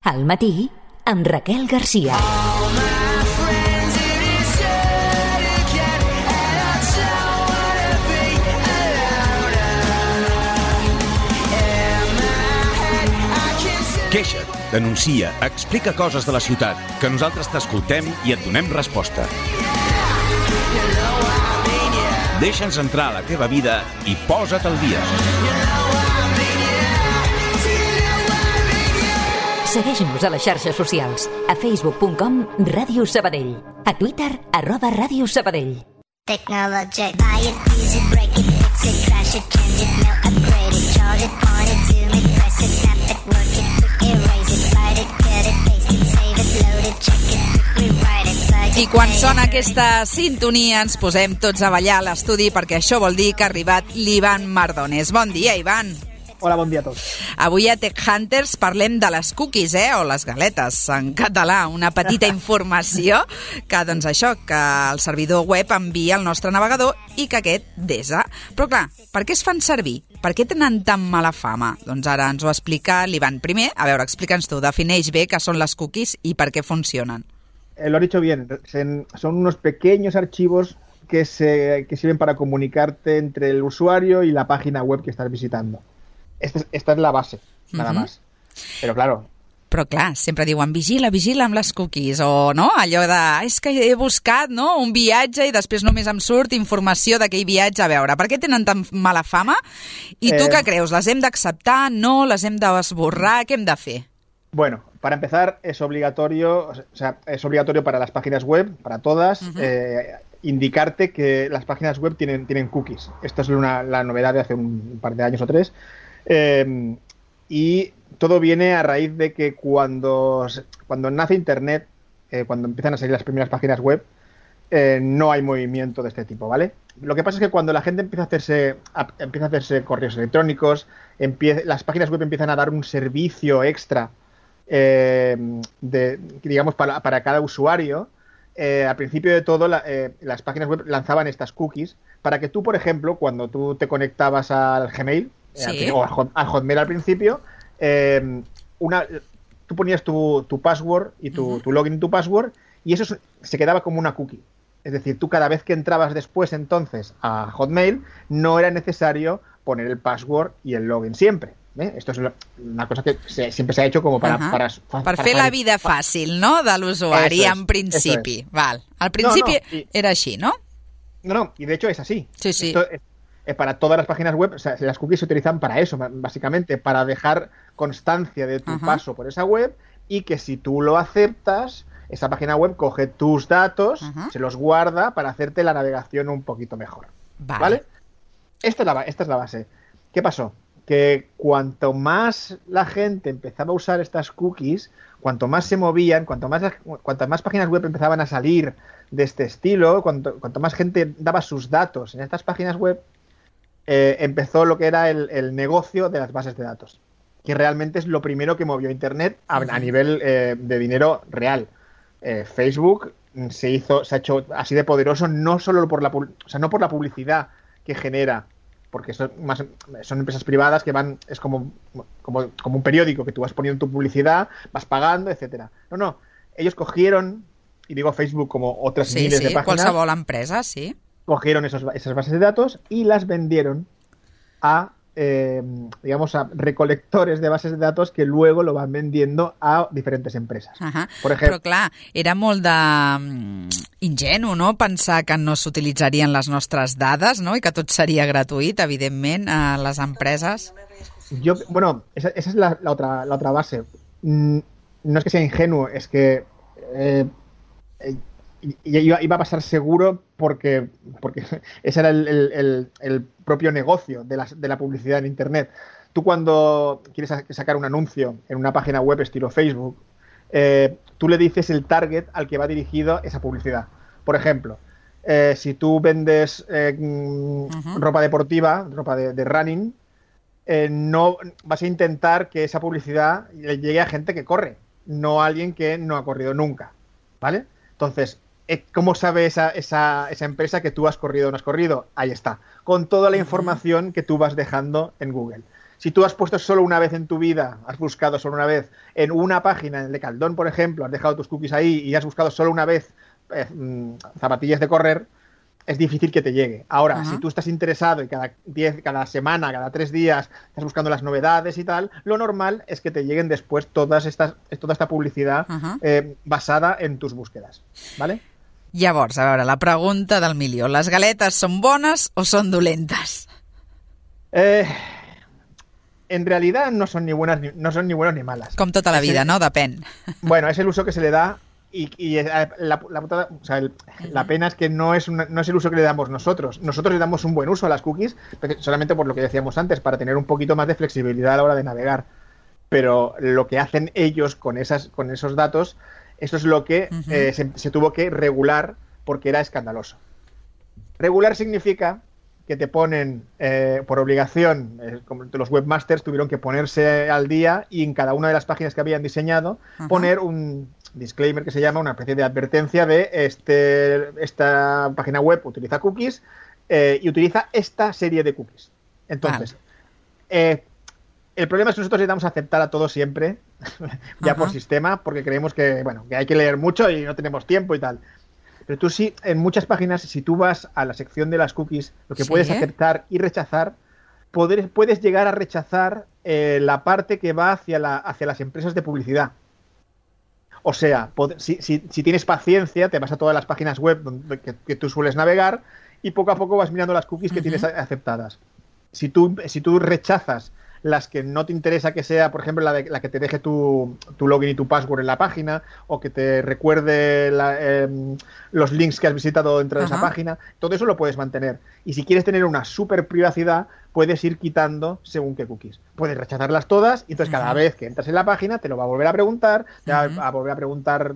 Al matí, amb Raquel Garcia. Queixa't, denuncia, explica coses de la ciutat, que nosaltres t'escoltem i et donem resposta. Deixa'ns entrar a la teva vida i posa't al dia. Segueix-nos a les xarxes socials. A facebook.com Ràdio Sabadell. A Twitter, @Ràdio Sabadell. Technology, buy it, use it, break it, fix it, crash it, change it, melt, upgrade it, charge it, point it, zoom it, press it, snap it, work it, quick erase it, write it, cut it, paste it, save it, load it, check it, quick rewrite it, plug it. I quan sona aquesta sintonia ens posem tots a ballar a l'estudi perquè això vol dir que ha arribat l'Ivan Mardones. Bon dia, Ivan. Hola, bon dia a tots. Avui a Tech Hunters parlem de les cookies, o les galetes en català, una petita informació que, doncs això, que el servidor web envia al nostre navegador i que aquest desa. Però clar, per què es fan servir? Per què tenen tan mala fama? Doncs ara ens ho explica l'Ivan. Primer, a veure, explica'ns tu, defineix bé què són les cookies i per què funcionen. Lo has dicho bien, son unos pequeños archivos que sirven para comunicarte entre el usuario y la página web que estás visitando. Esta es la base, nada más. Pero claro... Però clar, sempre diuen vigila amb les cookies, o no? Allò de, és que he buscat un viatge i després només em surt informació d'aquell viatge. A veure, per què tenen tan mala fama? I tu què creus? Les hem d'acceptar? No? Les hem d'esborrar? Què hem de fer? Bueno, para empezar es obligatorio para las páginas web, para todas, indicarte que las páginas web tienen cookies. Esto es la novedad de hace un par de años o 3. Y todo viene a raíz de que cuando nace Internet, cuando empiezan a salir las primeras páginas web, no hay movimiento de este tipo, ¿vale? Lo que pasa es que cuando la gente empieza a hacerse correos electrónicos, las páginas web empiezan a dar un servicio extra, digamos, para cada usuario. Al principio de todo, las páginas web lanzaban estas cookies para que tú, por ejemplo, cuando tú te conectabas al Gmail, ¿sí? O al Hotmail al principio, tú ponías tu password y tu login y tu password, y eso se quedaba como una cookie. Es decir, tú cada vez que entrabas después entonces a Hotmail, no era necesario poner el password y el login siempre. Esto es una cosa que siempre se ha hecho como para fer la vida fàcil, no?, de l'usuari, en principi. Val. Al principi era així, ¿no? No, y de hecho es así. Sí, sí. Esto es para todas las páginas web, o sea, las cookies se utilizan para eso, básicamente, para dejar constancia de tu paso por esa web, y que si tú lo aceptas, esa página web coge tus datos, se los guarda para hacerte la navegación un poquito mejor. ¿Vale? Esta es la base. ¿Qué pasó? Que cuanto más la gente empezaba a usar estas cookies, cuanto más se movían, cuantas más páginas web empezaban a salir de este estilo, cuanto más gente daba sus datos en estas páginas web, empezó lo que era el negocio de las bases de datos, que realmente es lo primero que movió Internet a nivel de dinero real. Facebook se ha hecho así de poderoso no solo por la publicidad que genera, porque son empresas privadas que es como un periódico que tú vas poniendo tu publicidad, vas pagando, etcétera. No, ellos cogieron, y digo Facebook como otras miles de páginas. Qualsevol empresa, sí. Cogieron esas bases de datos y las vendieron a recolectores de bases de datos que luego lo van vendiendo a diferentes empresas. Por ejemplo, però clar, era molt ingenu, no?, pensar que no s'utilitzarien les nostres dades, no?, i que tot seria gratuït, evidentment, a les empreses. Esa es la otra base. No es que sea ingenuo, es que iba a pasar seguro porque ese era el propio negocio de la publicidad en Internet. Tú cuando quieres sacar un anuncio en una página web estilo Facebook, tú le dices el target al que va dirigido esa publicidad. Por ejemplo, si tú vendes ropa deportiva, ropa de running, no vas a intentar que esa publicidad le llegue a gente que corre, no a alguien que no ha corrido nunca, ¿vale? Entonces, ¿cómo sabe esa empresa que tú has corrido o no has corrido? Ahí está, con toda la información que tú vas dejando en Google. Si tú has puesto solo una vez en tu vida, has buscado solo una vez en una página, en el de Caldón, por ejemplo, has dejado tus cookies ahí y has buscado solo una vez zapatillas de correr, es difícil que te llegue. Ahora, si tú estás interesado y cada semana, cada 3 días estás buscando las novedades y tal, lo normal es que te lleguen después toda esta publicidad basada en tus búsquedes, ¿vale? Llavors, a veure, la pregunta del milió. Les galetes són bones o són dolentes? En realidad no son ni buenas ni malas. Com tota la vida, ¿no? Depèn. Bueno, es el uso que se le da y la pena es que no es el uso que le damos nosotros. Nosotros le damos un buen uso a las cookies, solamente por lo que decíamos antes, para tener un poquito más de flexibilidad a la hora de navegar. Pero lo que hacen ellos con esos datos, eso es lo que se tuvo que regular porque era escandaloso. Regular significa que te ponen por obligación, como los webmasters tuvieron que ponerse al día y en cada una de las páginas que habían diseñado poner un disclaimer que se llama, una especie de advertencia de esta página web utiliza cookies y utiliza esta serie de cookies. Entonces, el problema es que nosotros le damos a aceptar a todo siempre, ya por sistema, porque creemos que hay que leer mucho y no tenemos tiempo y tal. Pero tú sí, en muchas páginas, si tú vas a la sección de las cookies, lo que puedes aceptar y rechazar, puedes llegar a rechazar la parte que va hacia las empresas de publicidad. O sea, si tienes paciencia, te vas a todas las páginas web que tú sueles navegar y poco a poco vas mirando las cookies que tienes aceptadas. Si tú rechazas las que no te interesa que sea, por ejemplo, la que te deje tu login y tu password en la página, o que te recuerde los links que has visitado dentro de esa página, todo eso lo puedes mantener. Y si quieres tener una super privacidad, puedes ir quitando según qué cookies. Puedes rechazarlas todas y entonces cada vez que entras en la página te lo va a volver a preguntar, te va a volver a preguntar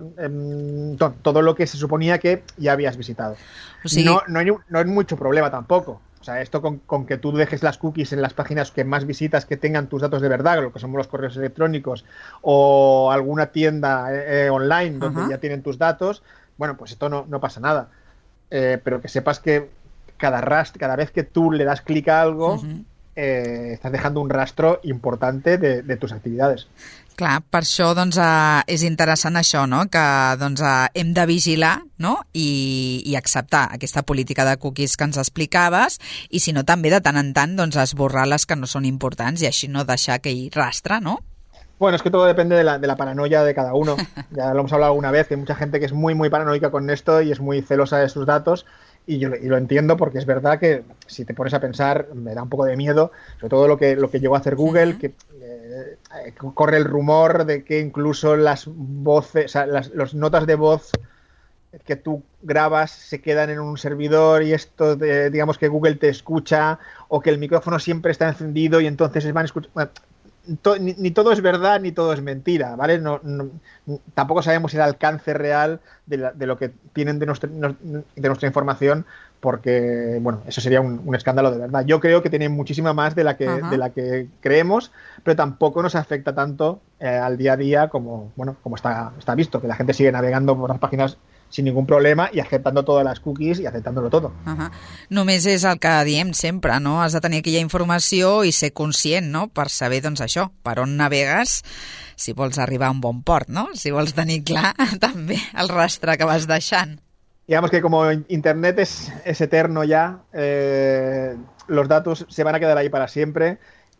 todo lo que se suponía que ya habías visitado. O sea, no hay mucho problema tampoco. O sea, esto con que tú dejes las cookies en las páginas que más visitas que tengan tus datos de verdad, lo que son los correos electrónicos o alguna tienda online donde ya tienen tus datos, bueno, pues esto no pasa nada. Pero que sepas que cada vez que tú le das clic a algo, estás dejando un rastro importante de tus actividades. Clar, per això doncs, és interessant això, no? Que doncs, hem de vigilar, no? I acceptar aquesta política de cookies que ens explicaves i si no també de tant en tant doncs, esborrar les que no són importants i així no deixar aquell rastre, ¿no? Bueno, es que todo depende de la paranoia de cada uno. Ya lo hemos hablado alguna vez, que hay mucha gente que es muy, muy paranoica con esto y es muy celosa de sus datos. Y lo entiendo porque es verdad que si te pones a pensar me da un poco de miedo, sobre todo lo que llegó a hacer Google, que corre el rumor de que incluso las voces, o sea, las notas de voz que tú grabas se quedan en un servidor y esto, digamos que Google te escucha o que el micrófono siempre está encendido y entonces van a escuchar... Bueno, ni todo es verdad ni todo es mentira, ¿vale? Tampoco sabemos el alcance real de lo que tienen de nuestra información, porque, bueno, eso sería un escándalo de verdad. Yo creo que tienen muchísima más de la que creemos, pero tampoco nos afecta tanto al día a día como está visto, que la gente sigue navegando por las páginas sin ningún problema i aceptando todas las cookies i aceptándolo todo. Només és el que diem sempre, no? Has de tenir aquella informació i ser conscient, no? Per saber, doncs, això, per on navegues, si vols arribar a un bon port, no? Si vols tenir clar també el rastre que vas deixant. Digamos que como Internet es eterno ya, los datos se van a quedar ahí para siempre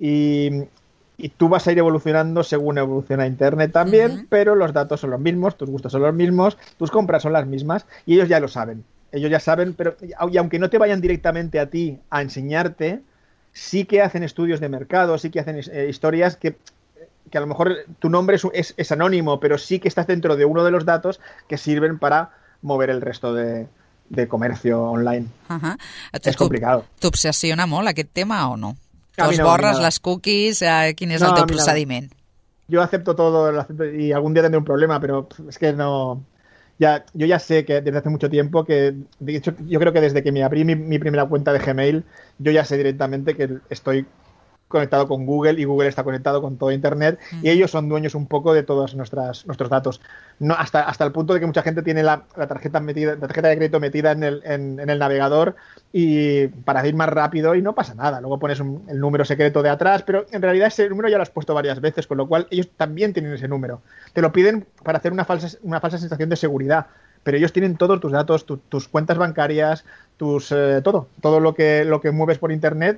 y tú vas a ir evolucionando según evoluciona Internet también, pero los datos son los mismos, tus gustos son los mismos, tus compras son las mismas y ellos ya lo saben. Ellos ya saben, pero y aunque no te vayan directamente a ti a enseñarte, sí que hacen estudios de mercado, sí que hacen historias que a lo mejor tu nombre es anónimo, pero sí que estás dentro de uno de los datos que sirven para mover el resto de comercio online. Es complicado. T'obsessiona molt aquest tema o no? ¿Os borras las cookies? ¿Quién es el teu procediment? Yo acepto todo y algún día tendré un problema, pero es que no... Yo ya sé que desde hace mucho tiempo que, de hecho, yo creo que desde que me abrí mi primera cuenta de Gmail, yo ya sé directamente que estoy conectado con Google y Google está conectado con todo Internet y ellos son dueños un poco de todos nuestros datos. No, hasta el punto de que mucha gente tiene la tarjeta de crédito metida en el navegador y para ir más rápido y no pasa nada. Luego pones el número secreto de atrás, pero en realidad ese número ya lo has puesto varias veces, con lo cual ellos también tienen ese número. Te lo piden para hacer una falsa sensación de seguridad, pero ellos tienen todos tus datos, tus cuentas bancarias, todo lo que mueves por Internet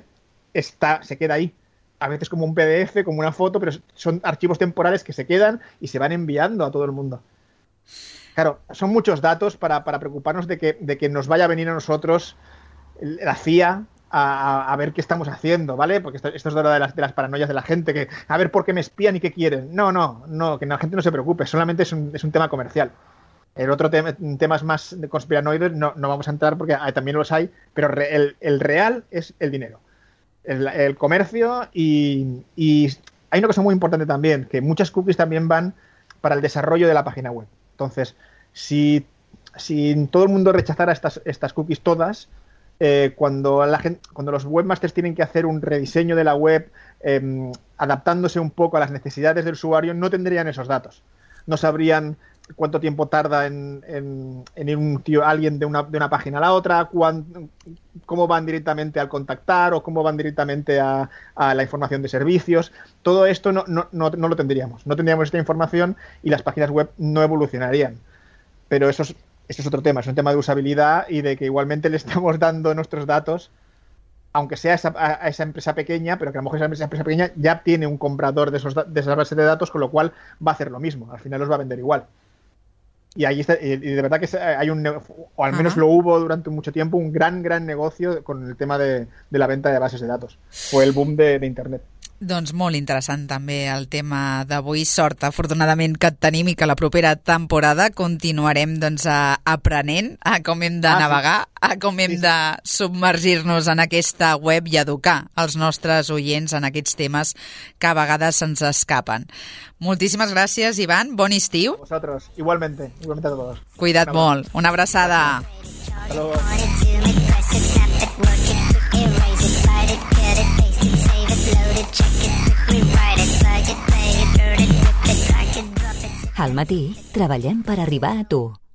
se queda ahí. A veces como un PDF, como una foto, pero son archivos temporales que se quedan y se van enviando a todo el mundo. Claro, son muchos datos para preocuparnos de que nos vaya a venir a nosotros la CIA a ver qué estamos haciendo, ¿vale? Porque esto es de las paranoias de la gente, que a ver por qué me espían y qué quieren. No, que la gente no se preocupe, solamente es un tema comercial. El otro temas más de conspiranoides no vamos a entrar porque también los hay, pero el real es el dinero, el comercio y hay una cosa muy importante también, que muchas cookies también van para el desarrollo de la página web. Entonces, si todo el mundo rechazara estas cookies todas, cuando los webmasters tienen que hacer un rediseño de la web, adaptándose un poco a las necesidades del usuario, no tendrían esos datos. No sabrían cuánto tiempo tarda en ir alguien de una página a la otra, cómo van directamente al contactar o cómo van directamente a la información de servicios. Todo esto no lo tendríamos. No tendríamos esta información y las páginas web no evolucionarían. Pero esto es otro tema, es un tema de usabilidad y de que igualmente le estamos dando nuestros datos, aunque sea a esa empresa pequeña, pero que a lo mejor esa empresa pequeña ya tiene un comprador de esa base de datos, con lo cual va a hacer lo mismo. Al final los va a vender igual. Y ahí está, y de verdad que hay o al menos lo hubo durante mucho tiempo, un gran negocio con el tema de la venta de bases de datos. Fue el boom de Internet. Doncs molt interessant també el tema d'avui. Sort, afortunadament, que et tenim i que la propera temporada continuarem aprenent a com hem de navegar, a com hem de submergir-nos en aquesta web i educar els nostres oients en aquests temes que a vegades se'ns escapen. Moltíssimes gràcies, Ivan. Bon estiu. A vosotros. Igualmente a todos. Cuida't molt. Una abraçada. Hasta luego. Al matí treballem per arribar a tu.